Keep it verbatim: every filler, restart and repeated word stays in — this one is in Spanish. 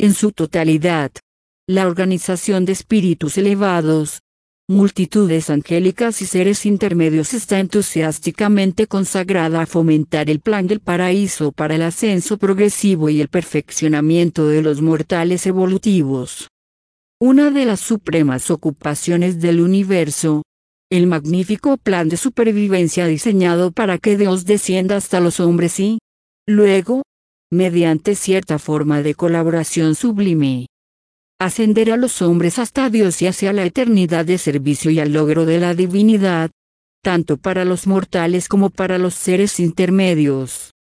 en su totalidad. La organización de espíritus elevados, multitudes angélicas y seres intermedios está entusiásticamente consagrada a fomentar el plan del paraíso para el ascenso progresivo y el perfeccionamiento de los mortales evolutivos. Una de las supremas ocupaciones del universo, el magnífico plan de supervivencia diseñado para que Dios descienda hasta los hombres y, luego, mediante cierta forma de colaboración sublime, ascender a los hombres hasta Dios y hacia la eternidad de servicio y al logro de la divinidad, tanto para los mortales como para los seres intermedios.